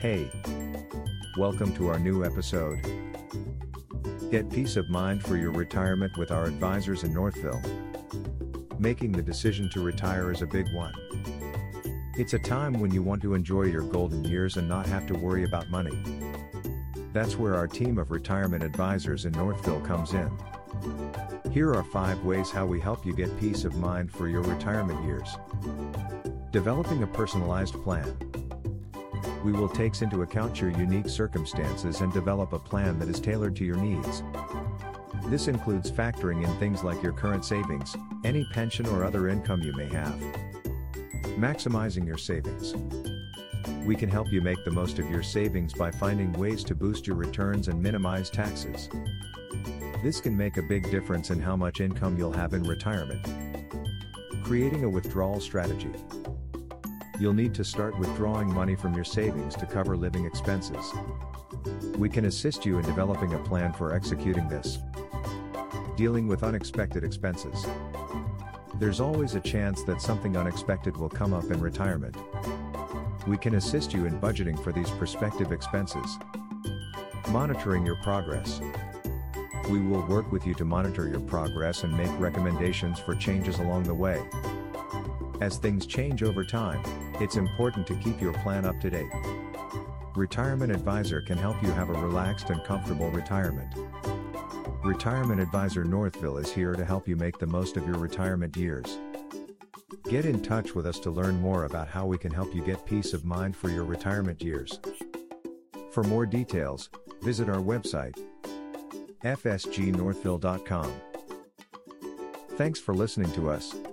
Hey, welcome to our new episode. Get peace of mind for your retirement with our advisors in Northville. Making the decision to retire is a big one. It's a time when you want to enjoy your golden years and not have to worry about money. That's where our team of retirement advisors in Northville comes in. Here are 5 ways how we help you get peace of mind for your retirement years. Developing a personalized plan. We will take into account your unique circumstances and develop a plan that is tailored to your needs. This includes factoring in things like your current savings, any pension or other income you may have. Maximizing your savings. We can help you make the most of your savings by finding ways to boost your returns and minimize taxes. This can make a big difference in how much income you'll have in retirement. Creating a withdrawal strategy. You'll need to start withdrawing money from your savings to cover living expenses. We can assist you in developing a plan for executing this. Dealing with unexpected expenses. There's always a chance that something unexpected will come up in retirement. We can assist you in budgeting for these prospective expenses. Monitoring your progress. We will work with you to monitor your progress and make recommendations for changes along the way. As things change over time, it's important to keep your plan up to date. Retirement Advisor can help you have a relaxed and comfortable retirement. Retirement Advisor Northville is here to help you make the most of your retirement years. Get in touch with us to learn more about how we can help you get peace of mind for your retirement years. For more details, visit our website, fsgnorthville.com. Thanks for listening to us.